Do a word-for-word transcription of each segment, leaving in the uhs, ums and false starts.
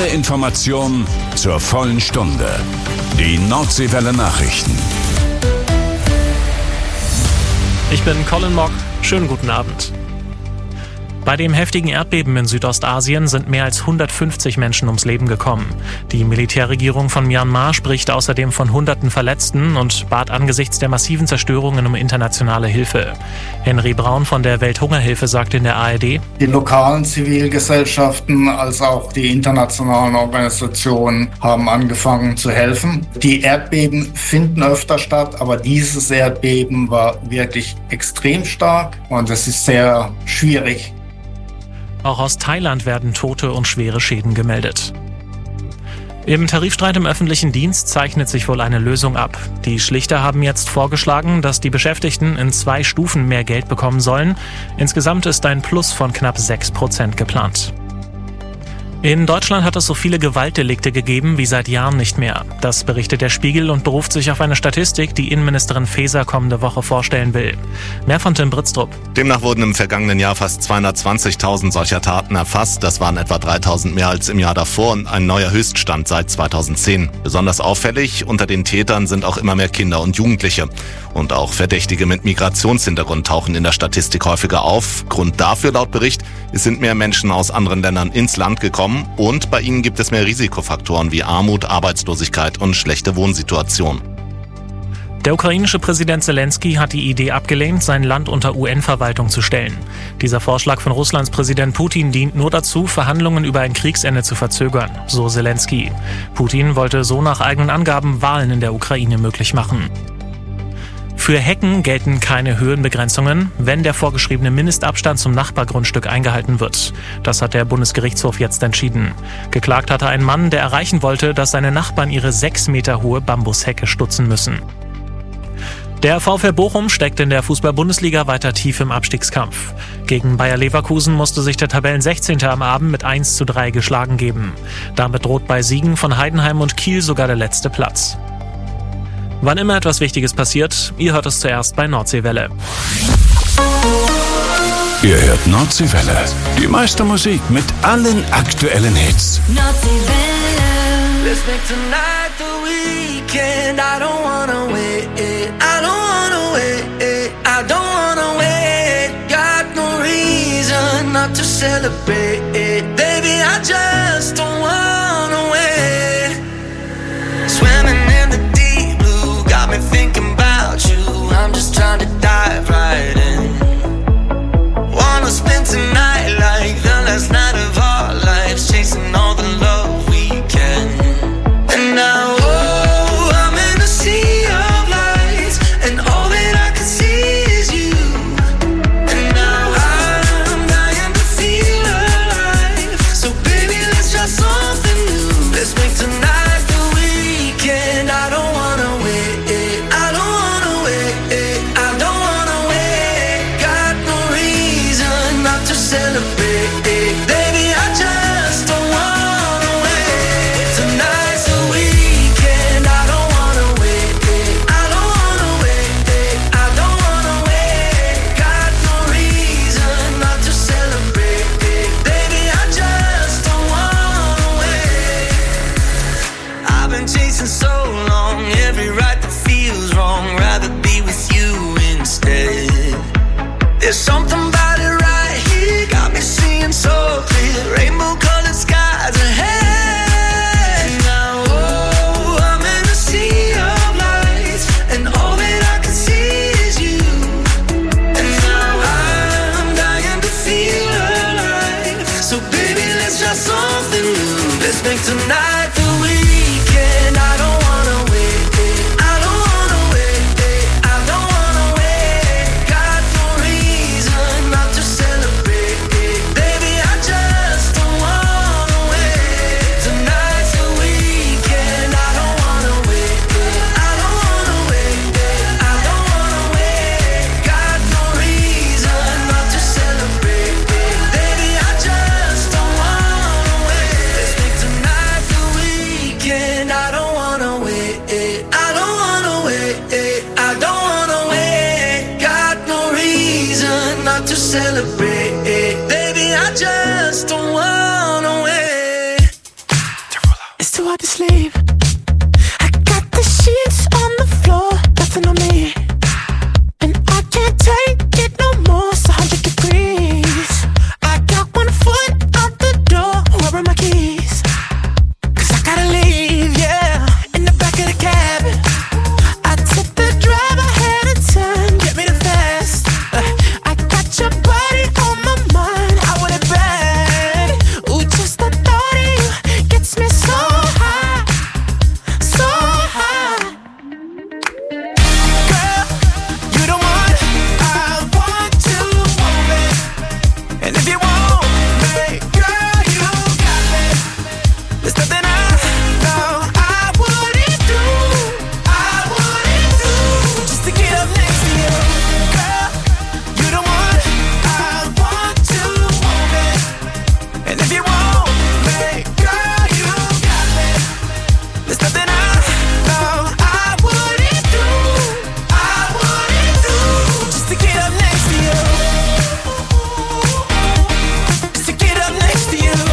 Alle Informationen zur vollen Stunde. Die Nordseewelle Nachrichten. Ich bin Colin Mock. Schönen guten Abend. Bei dem heftigen Erdbeben in Südostasien sind mehr als hundertfünfzig Menschen ums Leben gekommen. Die Militärregierung von Myanmar spricht außerdem von hunderten Verletzten und bat angesichts der massiven Zerstörungen um internationale Hilfe. Henry Braun von der Welthungerhilfe sagte in der A R D: Die lokalen Zivilgesellschaften als auch die internationalen Organisationen haben angefangen zu helfen. Die Erdbeben finden öfter statt, aber dieses Erdbeben war wirklich extrem stark und es ist sehr schwierig. Auch aus Thailand werden Tote und schwere Schäden gemeldet. Im Tarifstreit im öffentlichen Dienst zeichnet sich wohl eine Lösung ab. Die Schlichter haben jetzt vorgeschlagen, dass die Beschäftigten in zwei Stufen mehr Geld bekommen sollen. Insgesamt ist ein Plus von knapp sechs Prozent geplant. In Deutschland hat es so viele Gewaltdelikte gegeben wie seit Jahren nicht mehr. Das berichtet der Spiegel und beruft sich auf eine Statistik, die Innenministerin Faeser kommende Woche vorstellen will. Mehr von Tim Britztrup. Demnach wurden im vergangenen Jahr fast zweihundertzwanzigtausend solcher Taten erfasst. Das waren etwa dreitausend mehr als im Jahr davor und ein neuer Höchststand seit zweitausendzehn. Besonders auffällig, unter den Tätern sind auch immer mehr Kinder und Jugendliche. Und auch Verdächtige mit Migrationshintergrund tauchen in der Statistik häufiger auf. Grund dafür laut Bericht, es sind mehr Menschen aus anderen Ländern ins Land gekommen und bei ihnen gibt es mehr Risikofaktoren wie Armut, Arbeitslosigkeit und schlechte Wohnsituation. Der ukrainische Präsident Zelensky hat die Idee abgelehnt, sein Land unter U N-Verwaltung zu stellen. Dieser Vorschlag von Russlands Präsident Putin dient nur dazu, Verhandlungen über ein Kriegsende zu verzögern, so Zelensky. Putin wollte so nach eigenen Angaben Wahlen in der Ukraine möglich machen. Für Hecken gelten keine Höhenbegrenzungen, wenn der vorgeschriebene Mindestabstand zum Nachbargrundstück eingehalten wird. Das hat der Bundesgerichtshof jetzt entschieden. Geklagt hatte ein Mann, der erreichen wollte, dass seine Nachbarn ihre sechs Meter hohe Bambushecke stutzen müssen. Der VfL Bochum steckt in der Fußball-Bundesliga weiter tief im Abstiegskampf. Gegen Bayer Leverkusen musste sich der Tabellensechzehnte am Abend mit eins zu drei geschlagen geben. Damit droht bei Siegen von Heidenheim und Kiel sogar der letzte Platz. Wann immer etwas Wichtiges passiert, ihr hört es zuerst bei Nordseewelle. Ihr hört Nordseewelle. Die meiste Musik mit allen aktuellen Hits. Nordseewelle. Let's make tonight the weekend. I don't wanna wait. I don't wanna wait. I don't wanna wait. Got no reason not to celebrate. Baby, I just don't wanna wait. Swimming in the deep blue, got me thinking about you. I'm just trying to dive right in. Wanna spend tonight like the last night of our lives, chasing all the love we can. And now, oh, I'm in a sea of lights, and all that I can see is you. And now I'm dying to feel alive. So baby, let's try something new. Let's make tonight the weekend. I don't wanna wait. I don't wanna wait. I don't wanna wait. Got no reason not to celebrate. Baby, I just don't wanna wait. Tonight's the weekend. I don't wanna wait. I don't wanna wait. I don't wanna wait. Got no reason not to celebrate. Baby, I just don't wanna wait. I've been chasing so long, every right that feels wrong. Rather be with you instead. There's something about it right here, got me seeing so clear. Rainbow colored skies ahead. Now, oh, I'm in a sea of lights, and all that I can see is you. And now I'm dying to feel alive. So baby, let's try something new. Let's make tonight the weekend. I don't wanna wait. I don't wanna wait. I don't wanna wait. Got no reason not to celebrate. Baby, I just don't wanna wait. Tonight's the weekend. I don't wanna wait. I don't wanna wait. I don't wanna wait. Got no reason not to celebrate. Baby, I just don't wanna wait. Let's make tonight the weekend. I don't wanna wait. I don't wanna wait. I don't wanna wait. Got no reason not to celebrate. Baby, I just don't wanna wait. sleep. I got the sheets on the floor, nothing on me. And I can't take it no more, it's one hundred degrees. I got one foot out the door, where are my keys? Cause I gotta leave, yeah. In the back of the cab, I tip the driver ahead of time, get me the fast. I got your body on my mind, I want it bad. Ooh, just the thought of you gets me so high, so high. Girl, you the one I want to move it. And if you want me, girl, you got me. There's nothing I know I wouldn't do, I wouldn't do, just to get up next to you. Girl, you the one I want to move it. And if you want me, girl, you got me. There's nothing I know I wouldn't do, I wouldn't do, just to get up next to you. Just to get up next to you.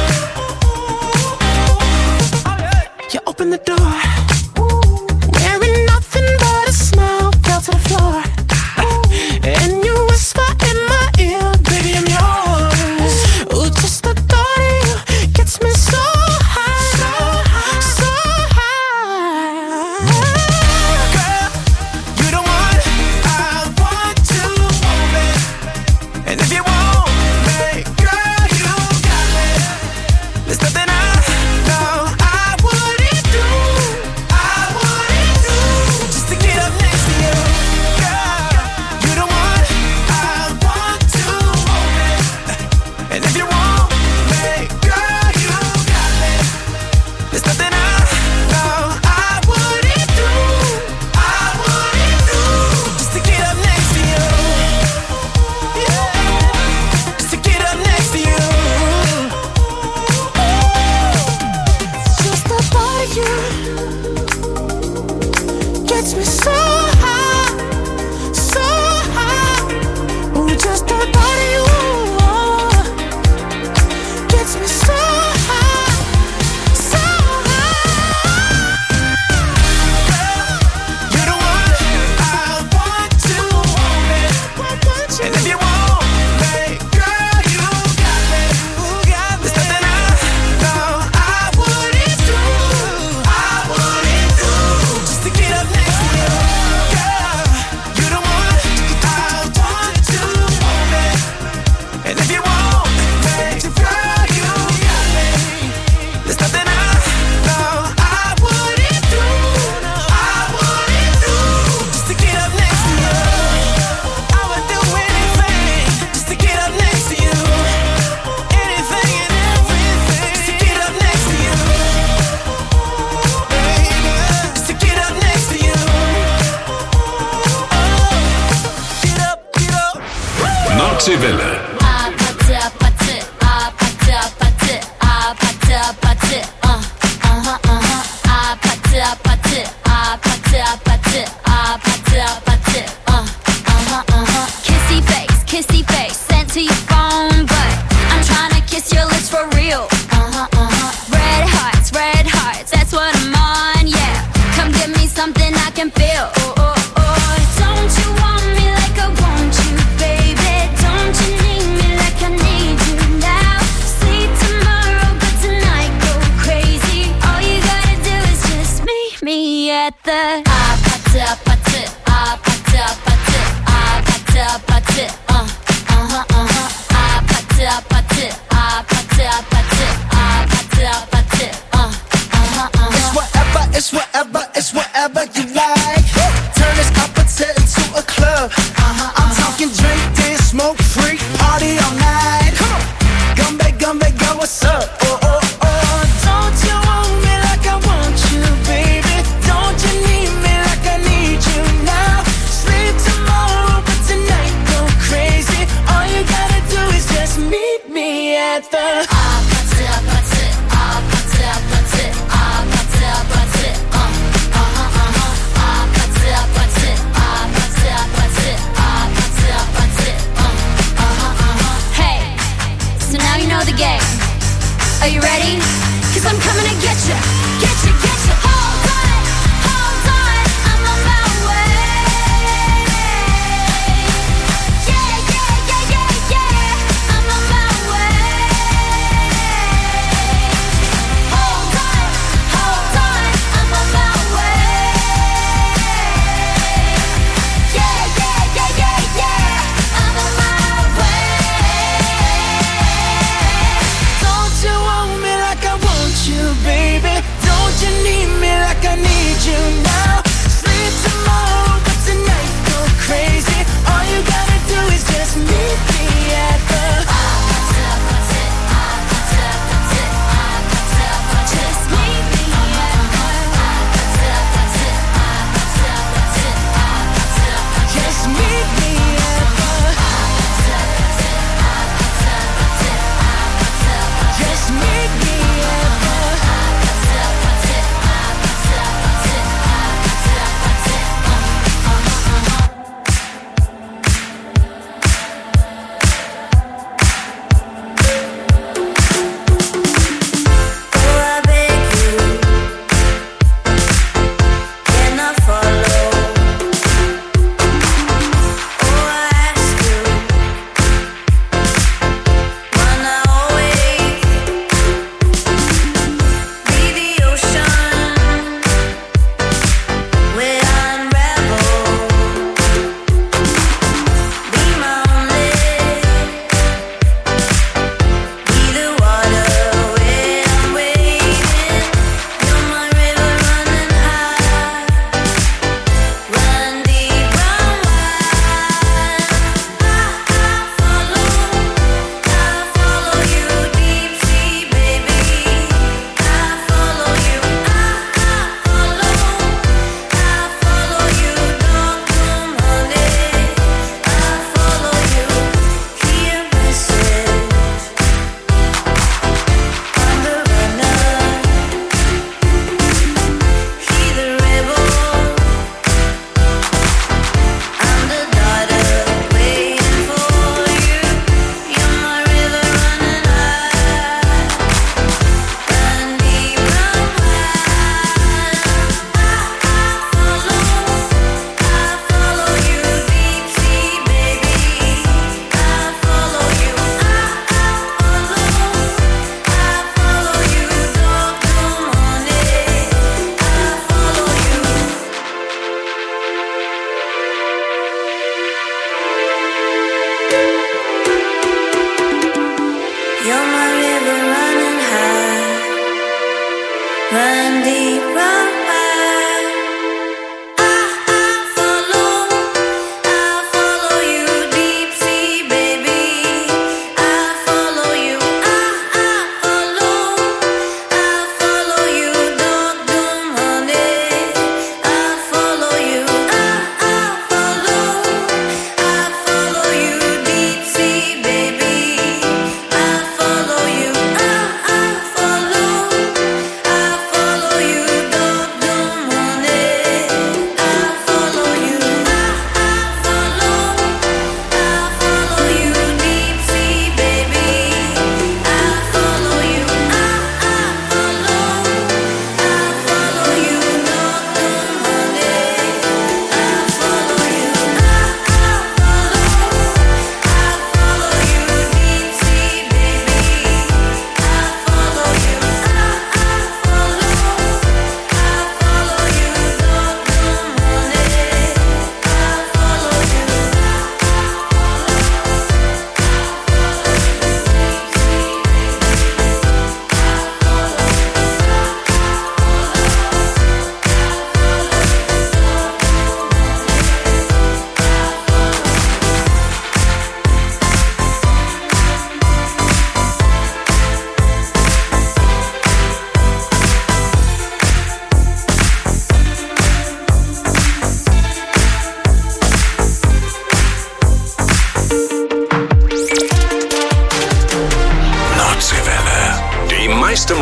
You open the door, wearing nothing but a smile, fell to the floor. And you whisper in my ear, baby, I'm yours. Ooh, just the thought of you gets me so high, so high. Girl, you the one I want to move it. And if you want me, girl, you got me. There's nothing I know I wouldn't do, I wouldn't do, just to get up next to you. Girl, you the one I want to move it. And if you want me, girl, you got me. There's nothing I know I wouldn't do, I wouldn't do, just to get up next to you. Yeah, just to get up next to you. Just the thought of you gets me so high, so high. Ooh, just the thought of you gets me so high, so high. Girl, you the one I want to move it. And if you want me, girl, you got me. There's nothing I know I wouldn't do, I wouldn't do, just to get up next to you. Girl, you the one I want to move it. And if you want me, girl, you got me. There's nothing I know I wouldn't do, I wouldn't do, just to get up next to you. I would do anything just to get up next to you. Anything and everything just to get up next to you. Baby, just to get up next to you. Oh, get up, get up. Nordseewelle. Kissy face, kissy face, sent to your phone, but I'm trying to kiss your lips for real. Uh-huh, uh-huh. Red hearts, red hearts, that's what I'm on, yeah. Come give me something I can feel. Oh, oh, oh. Don't you want me like I want you, baby? Don't you need me like I need you now? Sleep tomorrow, but tonight go crazy. All you gotta do is just meet me at the ah, pata, pata, ah, pata, pata, ah, pata, pata, uh, uh-huh, uh-huh, ah, pata, pata, ah, pata, pata, ah, pata, pata, uh, uh-huh, uh-huh. It's whatever, it's whatever, it's whatever you like. Turn this appetite into a club. Uh-huh, I'm talking drink, dance, smoke, freak, party all night. Come on, gumbe, gumbe, go, what's up? Oh, oh, oh. Don't you want me like I want you, baby? Don't you need me like I need you now? Sleep tomorrow, but tonight go crazy. All you gotta do is just meet me at the ah, pata, pata, ah, pata, pata, ah, pata, pata, uh, uh-huh, uh-huh, ah,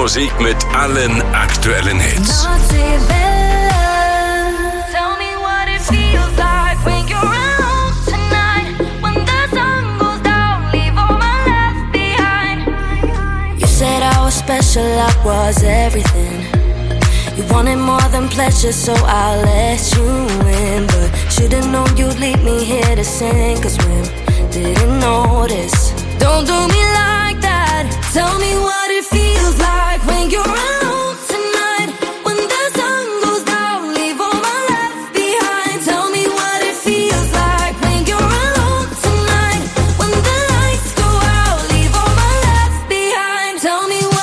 Musik mit allen aktuellen Hits. Special, I was everything. You wanted more than pleasure, so I let you in. But should've known you'd lead me here to sink or swim. Didn't notice. Don't do me like that. Tell me what it feels like when you're alone tonight. When the sun goes down, leave all my left behind. Tell me what it feels like when you're alone tonight. When the lights go out, leave all my left behind. Tell me what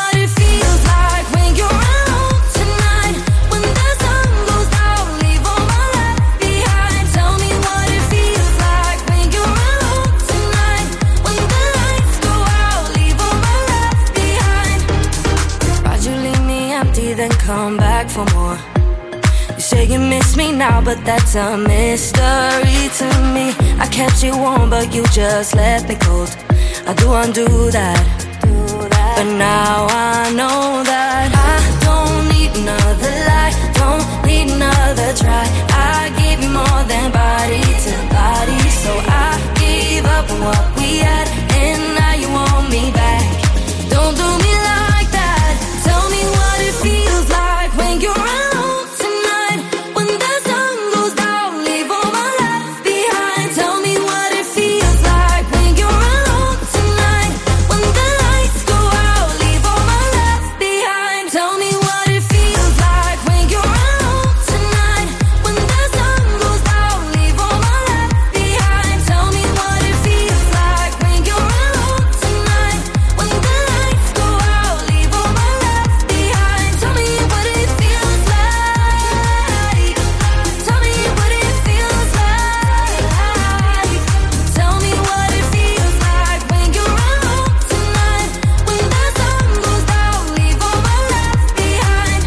come back for more. You say you miss me now, but that's a mystery to me. I kept you warm, but you just left me cold. I do undo that, but now I know that I don't need another lie, don't need another try. I gave you more than body to body, so I gave up on what we had, and now you want me back. Don't do me like that. Tell me what it feels like when you're alone tonight. When the sun goes down, leave all my left behind. Tell me what it feels like when you're alone tonight. When the lights go out, leave all my left behind. Tell me what it feels like when you're alone tonight. When the sun goes down, leave all my left behind. Tell me what it feels like when you're alone tonight. When the lights go out, leave all my left behind. Tell me what it feels like. Tell me what it feels like. Tell me what it feels like when you're alone tonight. When the sun goes down, leave all my left behind.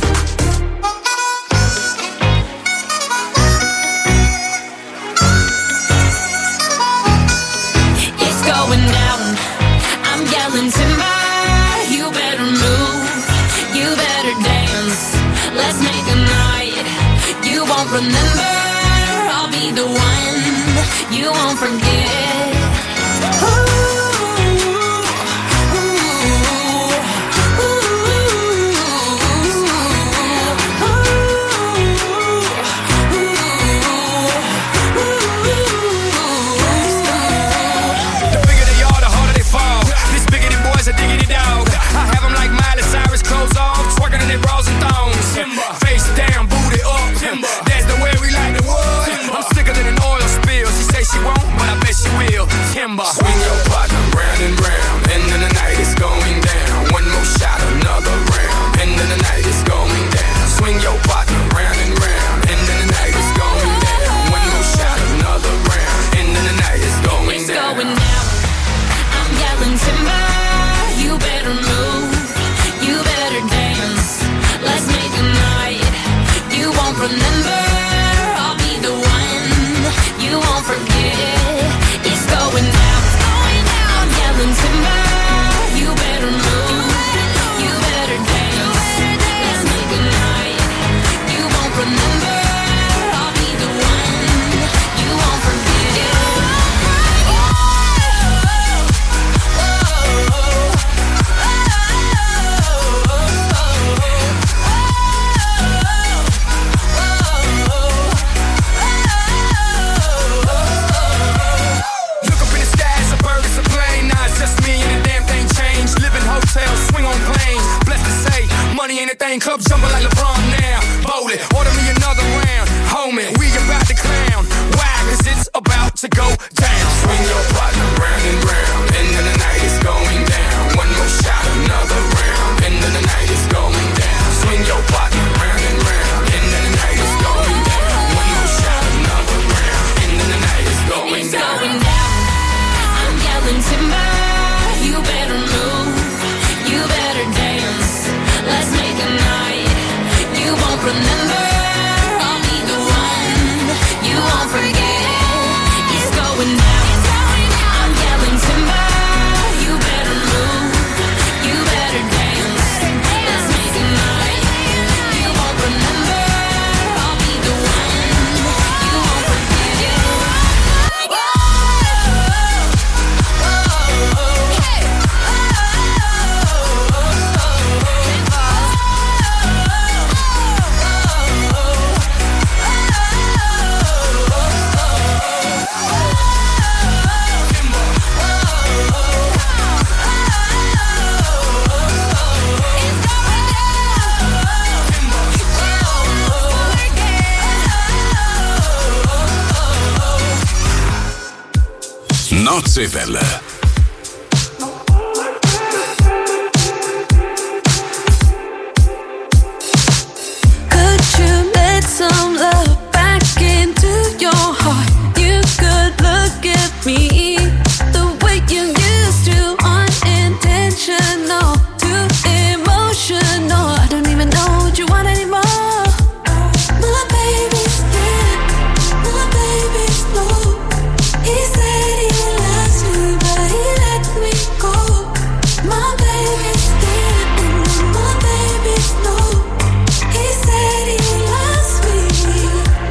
It's going down. I'm yelling timber. You better move. You better dance. Let's make a night you won't remember. I'll be the one you won't forget. Ooh, ooh, ooh, The bigger they are, the harder they fall. This bigger than boys, a diggity dog. I have them like Miley Cyrus, clothes off, twerking in their bras and thongs. Face down, booty up. That's the way we like the wood. I'm sicker than an oil spill. She say she won't, but I bet she Nordseewelle. Could you let some love back into your heart? You could look at me the way you used to, unintentional, too emotional. I don't even know what you want anymore. My baby's scared, my baby's low. He said he loves me, but he let me go. My baby's scared, and my baby's low. He said he loves me.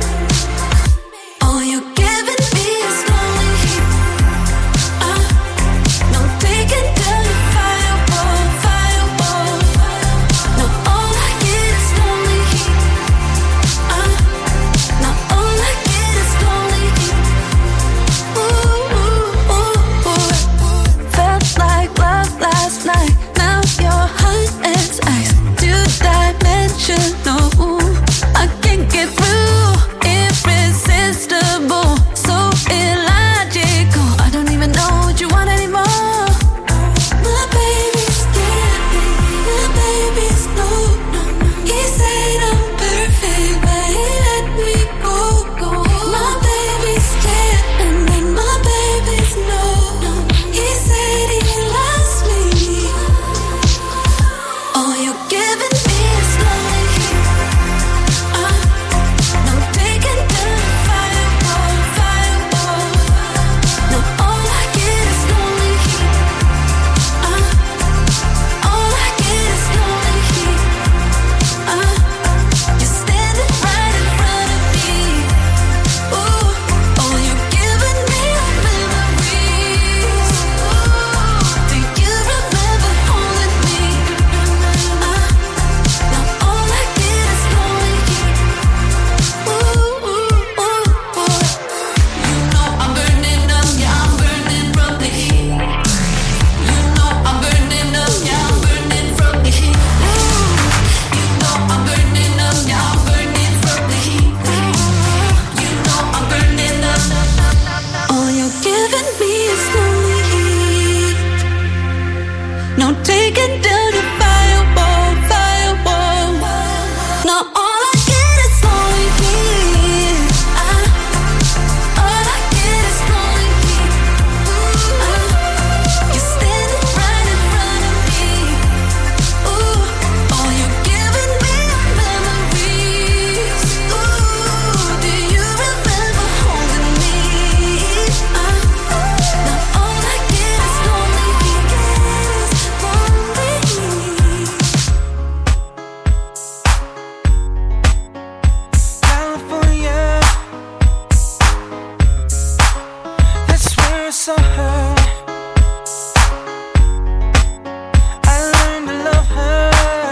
All you're giving me is lonely heat. Uh, no taking down the firewall, firewall. No, all I get is lonely heat. Uh, no, all I get is lonely heat. Ooh, ooh, ooh, ooh. Felt like love last night. Now you're hot as ice. Two-dimensional. I can't get through. Irresistible. So illogical. I don't even know what you want anymore. My baby's scared. My baby's low. He said I'm perfect, but he let me go. My baby's scared, and then my baby's low. He said he loves me. All you're giving me is lonely heat. Uh, no taking down the firewall, firewall. No, all I get is lonely heat. Uh, all I get is lonely heat. Uh, you're standing right in front of me. Ooh, all you're giving me are memories. Ooh, do you remember holding me? Uh, now all I get is lonely heat. Ooh, ooh, ooh, ooh. You know I'm burning up, yeah, I'm burning from the heat. You know I'm burning up, yeah, I'm burning from the heat. You know I'm burning up, yeah, I'm burning from the heat. You know I'm burning up. All you're giving me is lonely heat. No taking down the firewall, firewall. No, all I get is lonely heat. Uh, all I get is lonely heat. Uh, you're standing right in front of me. Ooh, all you're giving me are memories. Ooh, do you remember holding me? Uh, now all I get is lonely heat. Lonely heat. California, that's where I saw her. I learned to love her.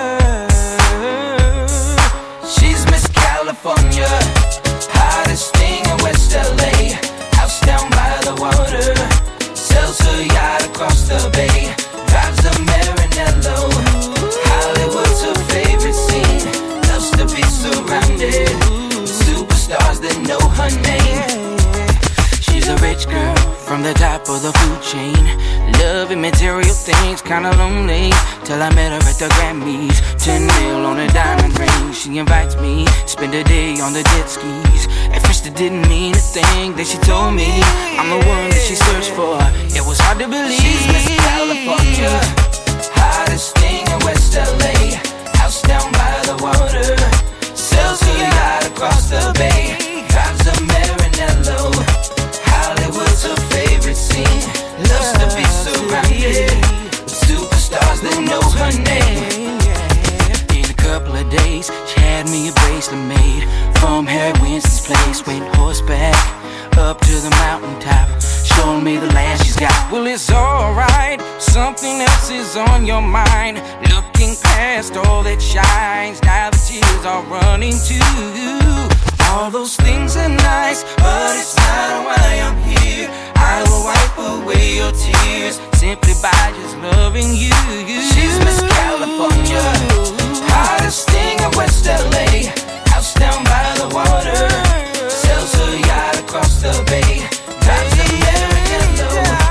She's Miss California, hottest thing in West L A. House down by the water, sells her yacht across the bay, drives a Maranello. Hollywood's her favorite scene, loves to be surrounded with superstars that know her name. She's a rich girl from the top of the food chain, loving material things, kinda lonely, till I met her at the Grammys. Ten mil on a diamond ring, she invites me, spend a day on the jet skis. At first it didn't mean a thing, then she told me I'm the one that she searched for. It was hard to believe. She's Miss California, hottest thing in West L A. House down by the water, sells her yacht across the bay, drives a Maranello. Hollywood's her favorite scene, loves to be surrounded with superstars that know her name. In a couple of days, she had me a bracelet made from Harry Winston's place. Went horseback up to the mountaintop, showing me the land she's got. Well, it's alright, something else is on your mind. Looking past all that shines, now the tears are running too. All those things are nice, but it's not why I'm here. I will wipe away your tears simply by just loving you. She's Miss California, hottest thing in West L A. House down by the water, sells her yacht across the bay, drives a Maranello.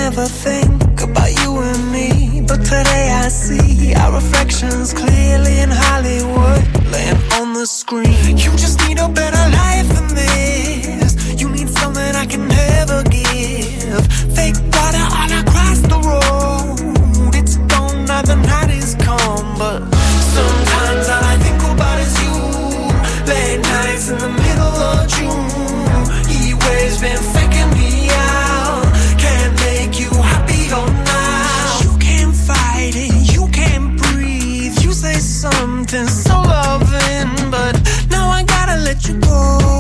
never think about you and me, but today I see our reflections clearly in Hollywood, laying on the screen. You just need a better life than this. You need something I can never give. Fake water all across the road. It's gone now, the night is come, but sometimes all I think about is you. Late nights in the middle of June. He waves been faking me out. Can't make you happier now. You can't fight it, you can't breathe. You say something so loving, but now I gotta let you go.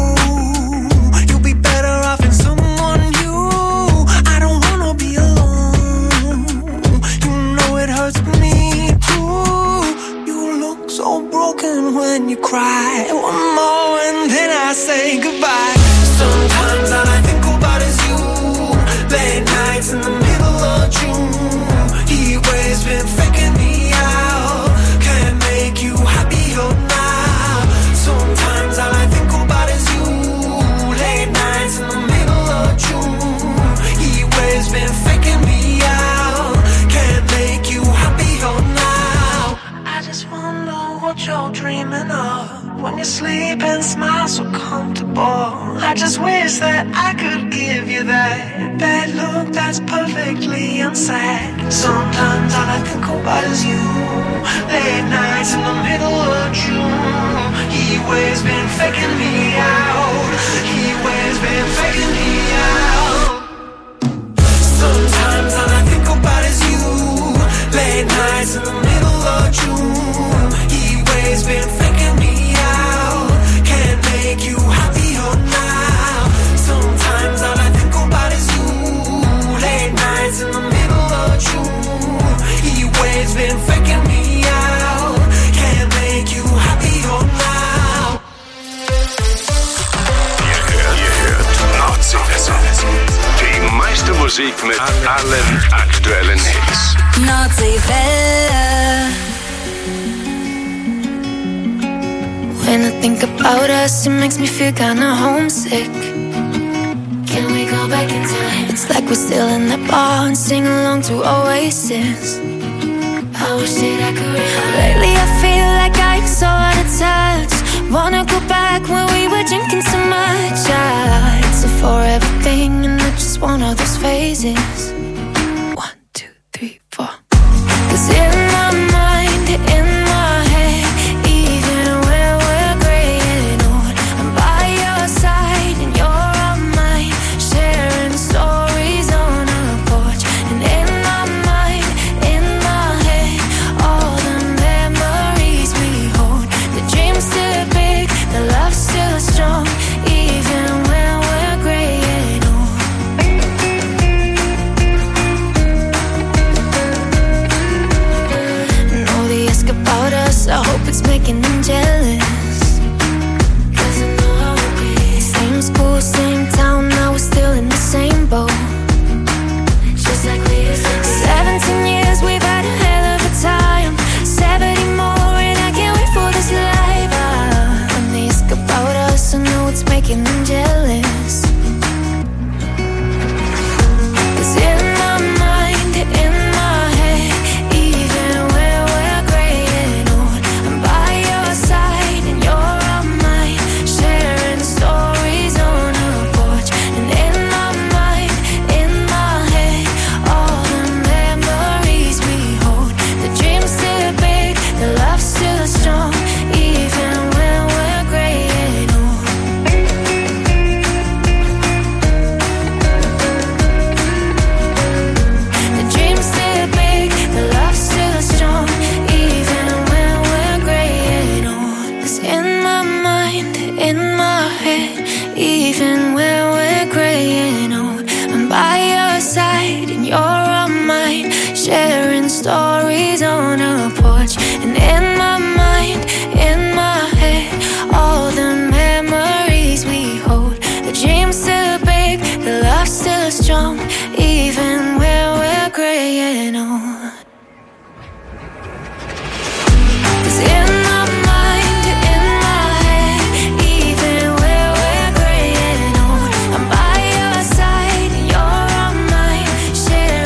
You'll be better off in someone new. I don't wanna be alone. You know it hurts me too. You look so broken when you cry. One more and then I say goodbye. Sometimes all I think about is you. Late nights in the middle of June. He waves been faking me out. Can't make you happier now. Sometimes all I think about is you. Late nights in the middle of June. He waves been faking me out. Can't make you happier now. I just wonder what you're dreaming of when you sleep and smile so comfortable. I just wish that I could give you that that look that's perfectly unsaid. Sometimes all I think about is you. Late nights in the middle of June. He waves been faking me out. He waves been faking me out. Sometimes all I think about is you. Late nights in the middle of June. He waves been faking me out. Can't make you happier now. Sometimes all I think about is you. Late nights in the middle of June. He waves been faking me out. Can't make you happier now. Ihr hört, ihr hört Nordseewelle. Die meiste Musik mit allen aktuellen Hits. Nordseewelle. When I think about us, it makes me feel kinda homesick. Can we go back in time? It's like we're still in that bar and sing along to Oasis. I wish that I could. Lately I feel like I'm so out of touch. Wanna go back when we were drinking so much. Ah, it's a forever thing and I just want all those phases. One, two, three, four. 'Cause in my mind, in my head, even when we're gray and old, I'm by your side and you're on mine, sharing stories on our porch. And in my mind, in my head, all the memories we hold. The dream's still big, the love's still strong, even when we're gray and old. And all they ask about us, I hope it's making them jealous. 'Cause I know how it is. Same school, same town, now we're still in the same boat. Just like we used to be. Seventeen years, we've had a hell of a time. Seventy more, and I can't wait for this life. Ah, when they ask about us, I know it's making them jealous. 'Cause in my mind, in my head, even when we're gray and old, I'm by your side and you're on mine, sharing stories on our porch. And in my mind, in my head, all the memories we hold. The dream's still big, the love's still strong, even when we're gray and old. The dream's still big, the love's still strong, even when we're gray and old. 'Cause in my mind, in my head, even when we're gray and old, I'm by your side and you're on mine, sharing stories on our porch. And in my mind, in my head, all the memories we hold. The dream's still big, the love's still strong, even when we're gray and old. 'Cause in my mind, in my head, even when we're gray and old, I'm by your side and you're on mine, sharing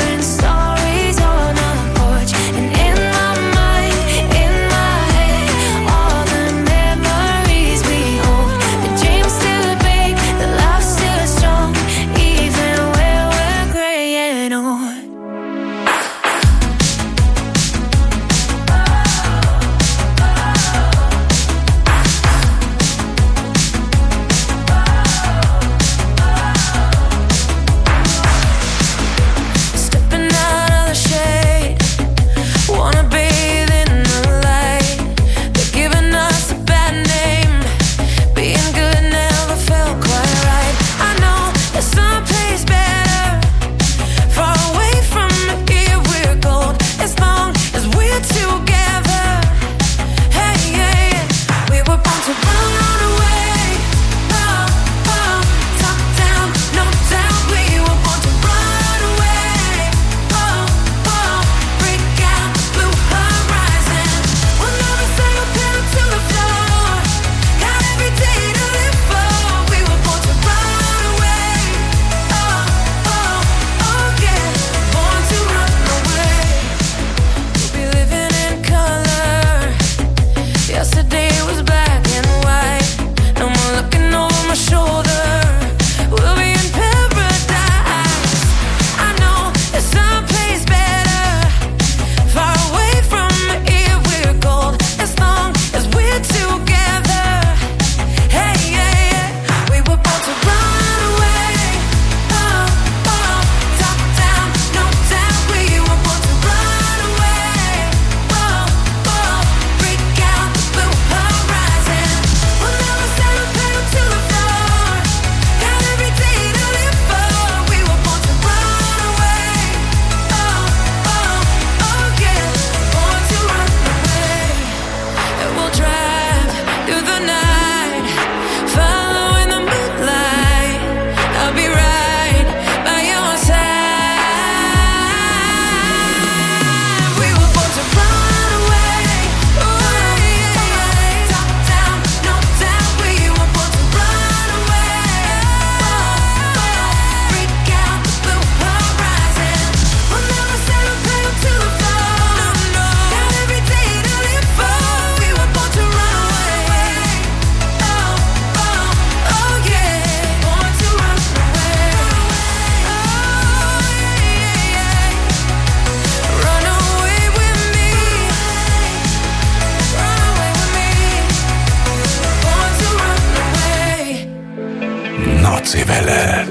bad.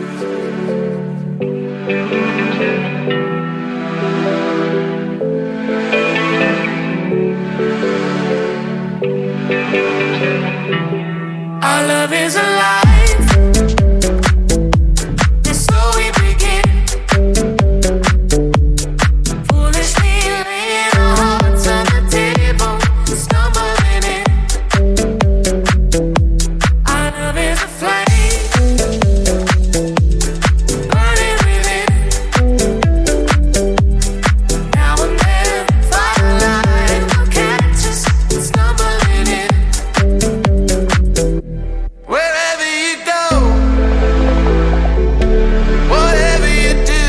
Our love is alive. It's so we begin. Foolishly laying our hearts on the table, stumbling in. Our love is a flame, burning within. Now and then, firelight will catch us, stumbling in. Wherever you go, whatever you do,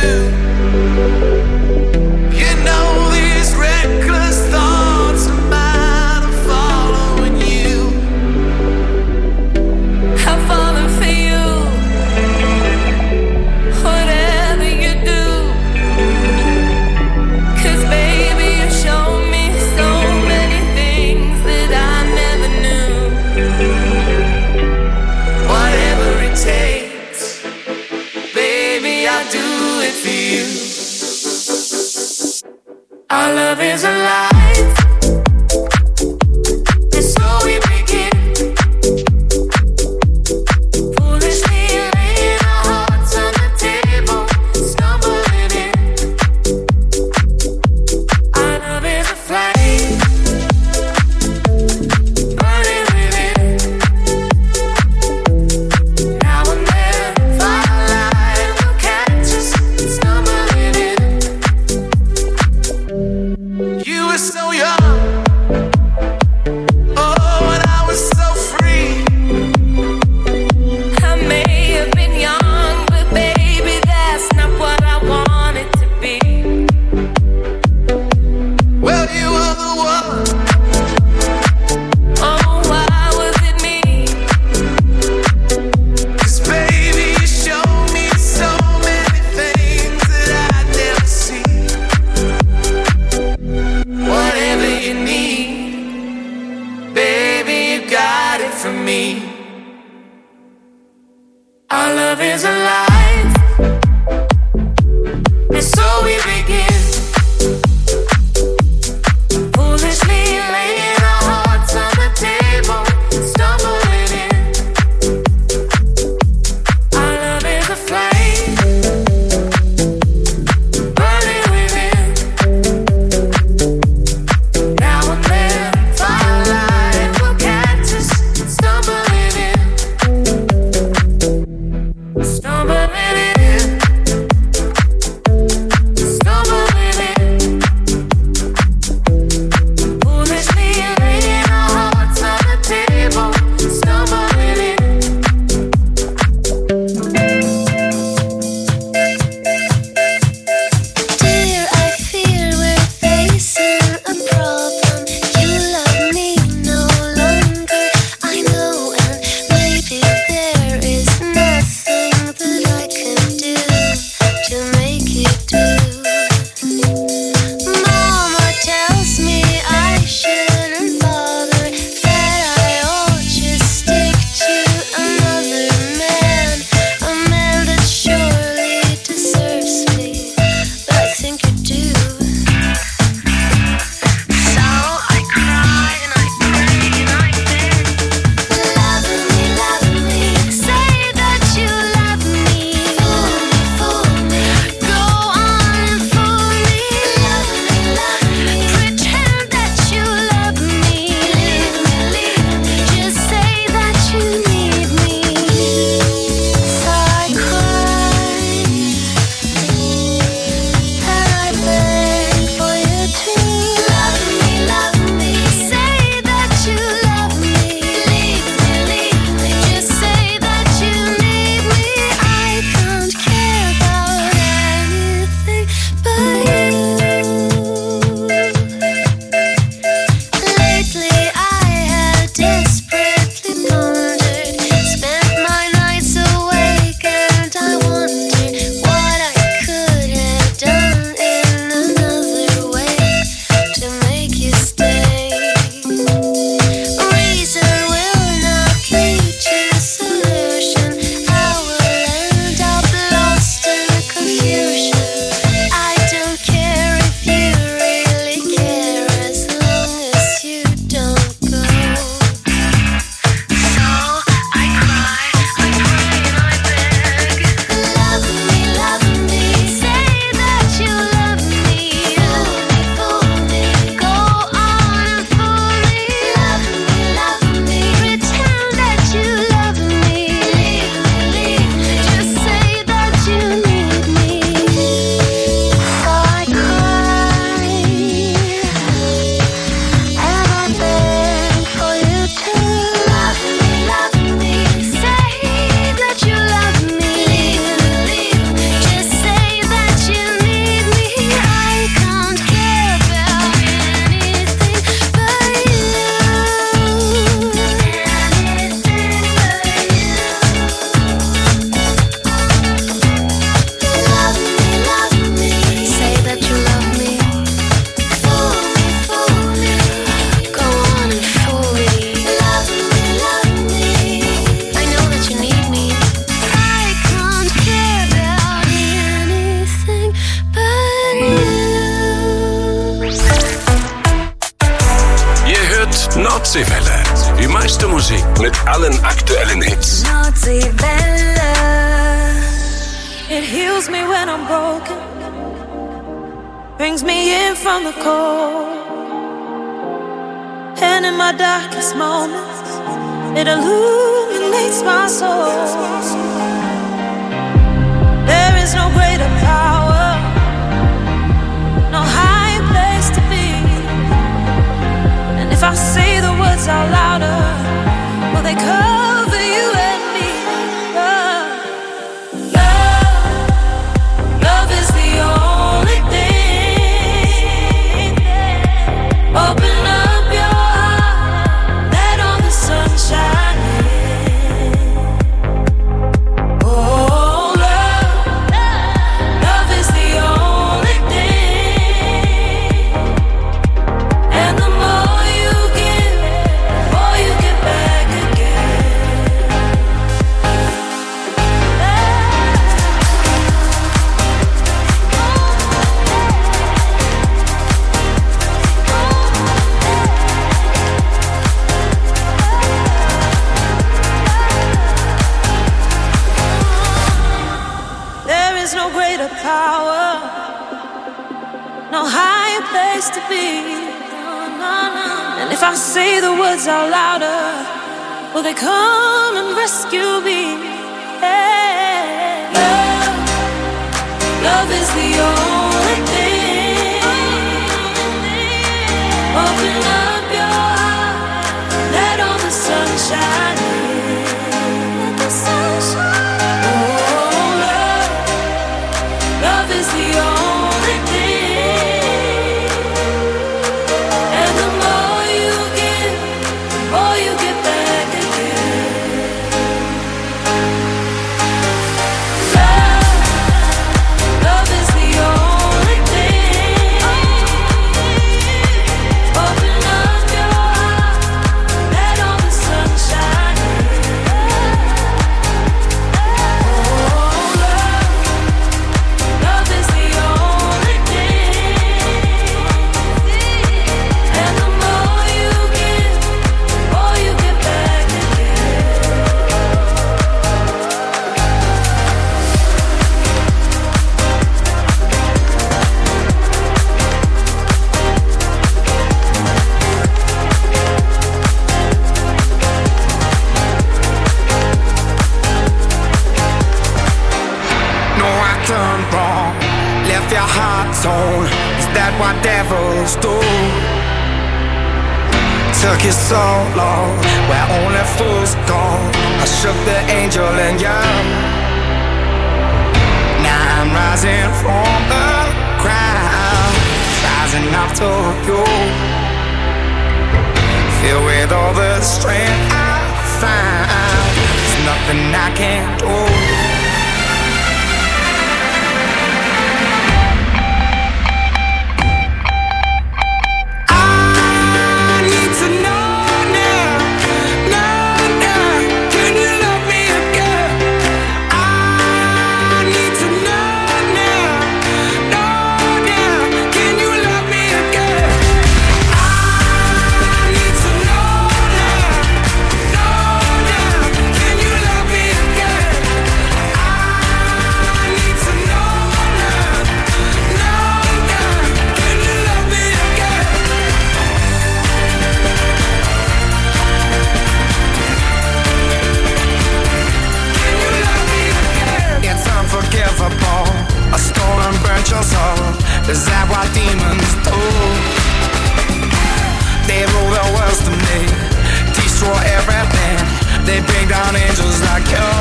you know these reckless thoughts of mine are following you. I'm falling for you, whatever you do. 'Cause baby, you show me so many things that I never knew. Whatever it takes, baby, I'll do it for you. Our love is alive. And so we begin. Foolishly laying our hearts on the table, stumbling in. Our love is a flame, burning within. Now and then, firelight will catch us, stumbling in. You were Nordseewelle. Die meiste Musik mit allen aktuellen Hits. Nordseewelle. It heals me when I'm broken. Brings me in from the cold. And in my darkest moments, it illuminates my soul. There is no greater power, no higher place to be. And if I say the words out louder, will they cover you and me? Love, love, love is the only thing. Open up your heart, let all the sun shine in. Oh, love, love is the only thing. And the more you give, the more you get back again. There is no greater power, no higher place to be. And if I say the words out louder, will they come and rescue me? Hey. Love, love is the only thing. Open up your heart, let all the sun shine in. Let the sun shine. Oh, love, love is the only thing. And the more you give, the more you get back again. Love, love is the only thing. Open up your heart, let all the sun shine in. Oh, love, love is the only thing. And the more you give, the more you get back again. No, I done wrong, left your heart torn. Is that what devils do? Took you so long, where only fools go. I shook the angel in you. Now I'm rising from the ground, rising up to you. Filled with all the strength I found, there's nothing I can't do. I need to know now, know now, can you love me again? I need to know now, know now, can you love me again? I need to know now, know now, can you love me again? I need to know now, know now, can you love me again? It's unforgivable. I stole and burnt your soul. Is that what demons do? They rule the world to me, destroy everything. They bring down angels like you.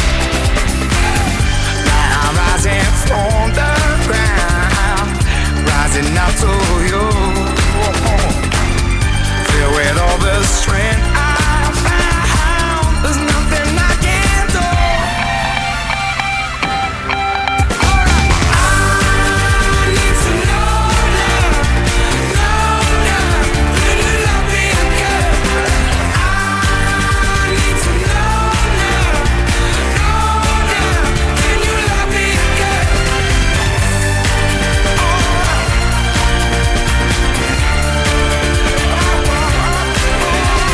Now I'm rising from the ground, rising up to you. Filled with all the strength I found, there's nothing I can't do. I need to know now, know now, can you love me again? I need to know now, know now, can you love me again? Oh.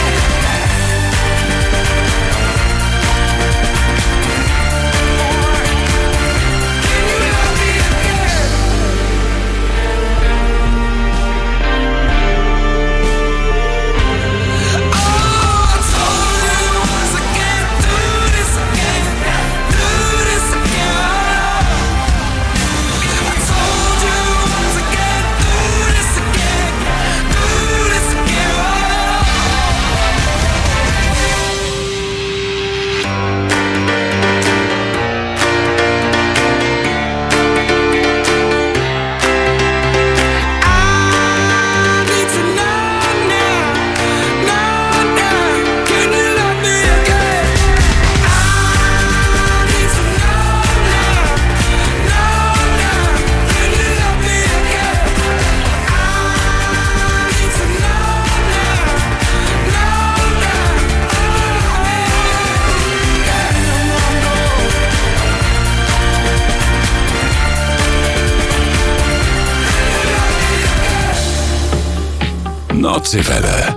Nordseewelle.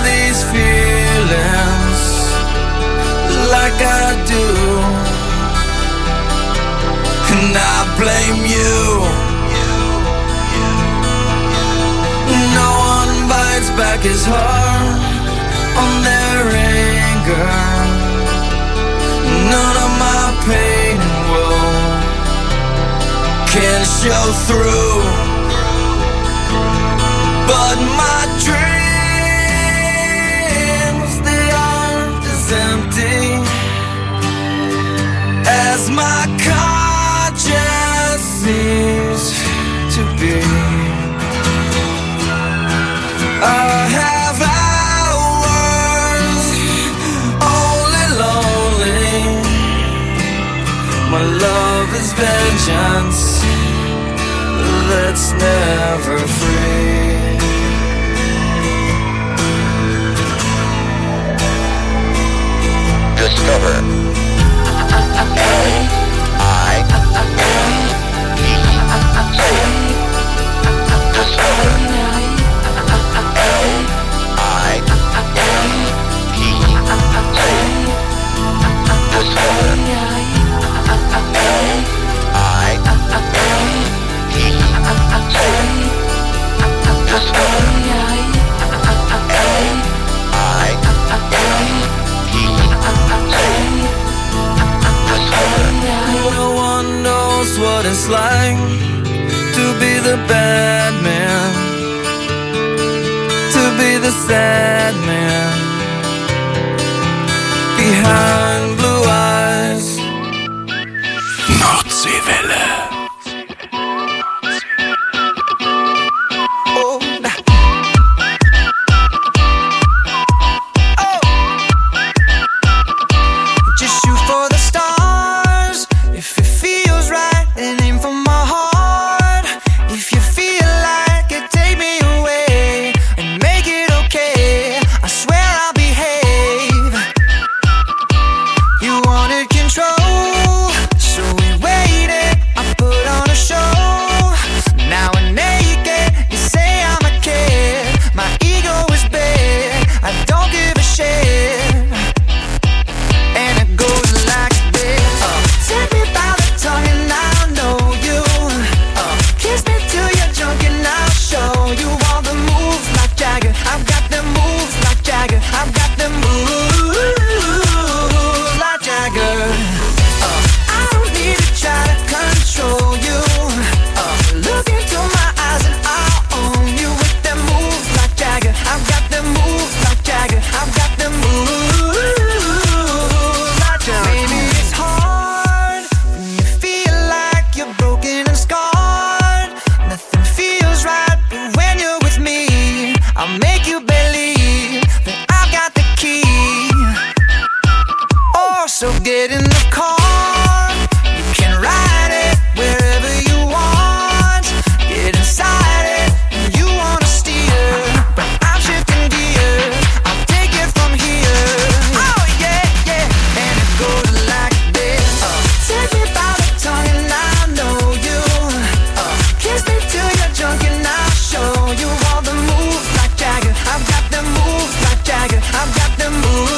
like I do. blame you. No one bites back his heart on their anger. None of my pain and woe can show through, but my dreams, the earth is empty as my conscience seems to be. I have hours only lonely. My love is vengeance that's never free. Discover L I N E. Say it. Discover L I N E. Say it. Discover L I N E. Say it. Discover L I N E. Say it. No one knows what it's like to be the bad man, to be the sad man behind blue eyes. Nordseewelle. So get in the car, you can ride it wherever you want. Get inside it, you wanna steer, but I'm shifting gears, I'll take it from here. Oh yeah, yeah, and it goes like this. uh, Take me by the tongue and I know you. uh, Kiss me till you're drunk and I'll show you all the moves like Jagger. I've got the moves like Jagger. I've got the moves.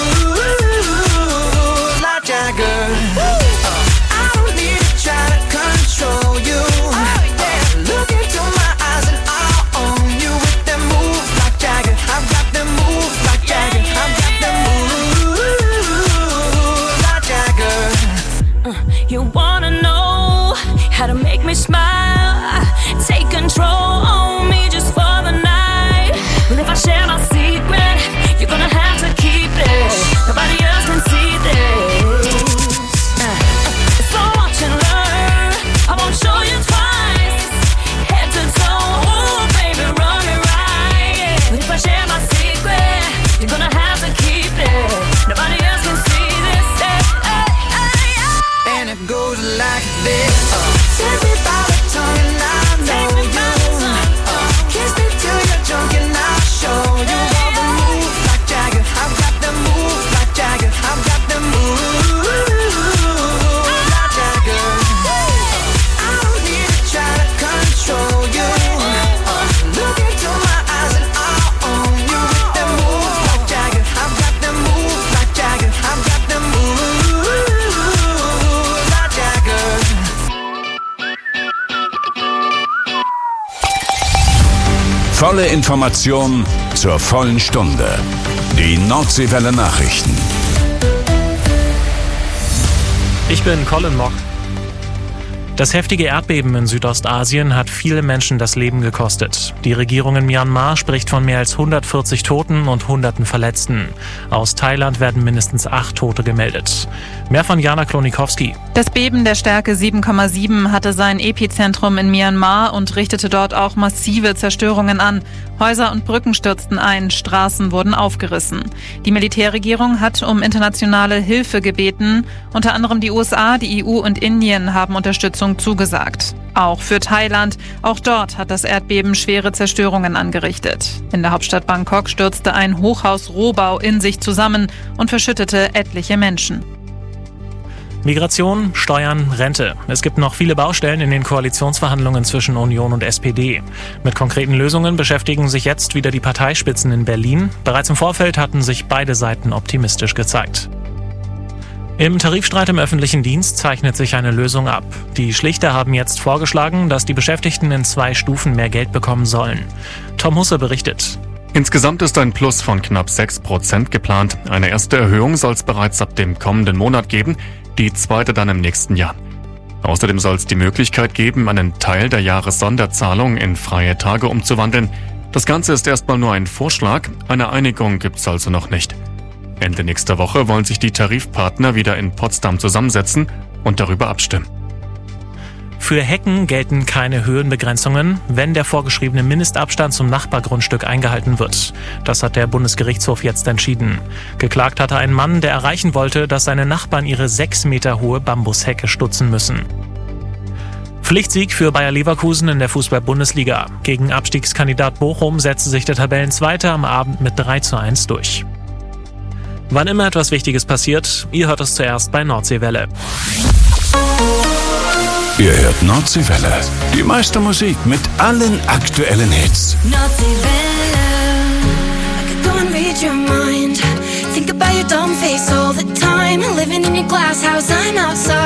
I don't need to try to control you. Oh, yeah. Look into my eyes and I'll own you with them moves like Jagger. I've got them moves like Jagger. I've got them moves like Jagger. Uh, you wanna know how to make me smile? Take control on me just for the night. Well, if I share my secret, you're gonna have to keep it. Nobody else can see this. Show you twice, head to toe, ooh, baby, run it right. But if I share my secret, you're gonna have to keep it. Nobody else can see this. Hey, hey, hey, hey. And it goes like this. uh, Take me by the tongue. volle Information zur vollen Stunde. Die Nordseewelle Nachrichten. Ich bin Colin Mock. Das heftige Erdbeben in Südostasien hat viele Menschen das Leben gekostet. Die Regierung in Myanmar spricht von mehr als hundertvierzig Toten und Hunderten Verletzten. Aus Thailand werden mindestens acht Tote gemeldet. Mehr von Jana Klonikowski. Das Beben der Stärke sieben Komma sieben hatte sein Epizentrum in Myanmar und richtete dort auch massive Zerstörungen an. Häuser und Brücken stürzten ein, Straßen wurden aufgerissen. Die Militärregierung hat um internationale Hilfe gebeten. Unter anderem die U S A, die E U und Indien haben Unterstützung zugesagt. Auch für Thailand. Auch dort hat das Erdbeben schwere Zerstörungen angerichtet. In der Hauptstadt Bangkok stürzte ein Hochhaus-Rohbau in sich zusammen und verschüttete etliche Menschen. Migration, Steuern, Rente. Es gibt noch viele Baustellen in den Koalitionsverhandlungen zwischen Union und S P D. Mit konkreten Lösungen beschäftigen sich jetzt wieder die Parteispitzen in Berlin. Bereits im Vorfeld hatten sich beide Seiten optimistisch gezeigt. Im Tarifstreit im öffentlichen Dienst zeichnet sich eine Lösung ab. Die Schlichter haben jetzt vorgeschlagen, dass die Beschäftigten in zwei Stufen mehr Geld bekommen sollen. Tom Husse berichtet. Insgesamt ist ein Plus von knapp sechs Prozent geplant. Eine erste Erhöhung soll es bereits ab dem kommenden Monat geben, die zweite dann im nächsten Jahr. Außerdem soll es die Möglichkeit geben, einen Teil der Jahressonderzahlung in freie Tage umzuwandeln. Das Ganze ist erstmal nur ein Vorschlag, eine Einigung gibt's also noch nicht. Ende nächster Woche wollen sich die Tarifpartner wieder in Potsdam zusammensetzen und darüber abstimmen. Für Hecken gelten keine Höhenbegrenzungen, wenn der vorgeschriebene Mindestabstand zum Nachbargrundstück eingehalten wird. Das hat der Bundesgerichtshof jetzt entschieden. Geklagt hatte ein Mann, der erreichen wollte, dass seine Nachbarn ihre sechs Meter hohe Bambushecke stutzen müssen. Pflichtsieg für Bayer Leverkusen in der Fußball-Bundesliga. Gegen Abstiegskandidat Bochum setzte sich der Tabellenzweite am Abend mit drei zu eins durch. Wann immer etwas Wichtiges passiert, ihr hört es zuerst bei Nordseewelle. Ihr hört Nordseewelle. Die meiste Musik mit allen aktuellen Hits. Nordseewelle. I could go and read your mind. Think about your dumb face all the time. Living in your glass house, I'm outside.